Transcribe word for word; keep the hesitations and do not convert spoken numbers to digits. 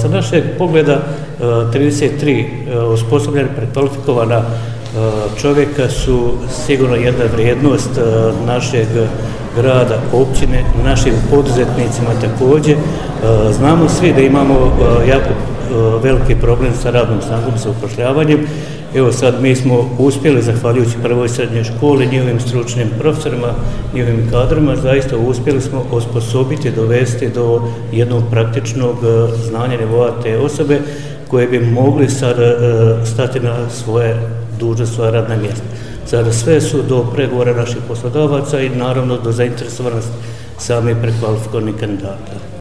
sa našeg pogleda trideset tri osposobljena prekvalifikovana čovjeka su sigurno jedna vrijednost našeg grada, općine, našim poduzetnicima također. Znamo svi da imamo jako veliki problem sa radnom snagom, sa upošljavanjem. Evo sad mi smo uspjeli, zahvaljujući prvoj srednjoj školi, njihovim stručnim profesorima, njihovim kadrima, zaista uspjeli smo osposobiti, dovesti do jednog praktičnog znanja nivoa te osobe koje bi mogli sad stati na svoje dužnost, svoja radna mjesta. Sada sve su do pregovora naših poslodavaca i naravno do zainteresovanosti samih prekvalifikovanih kandidata.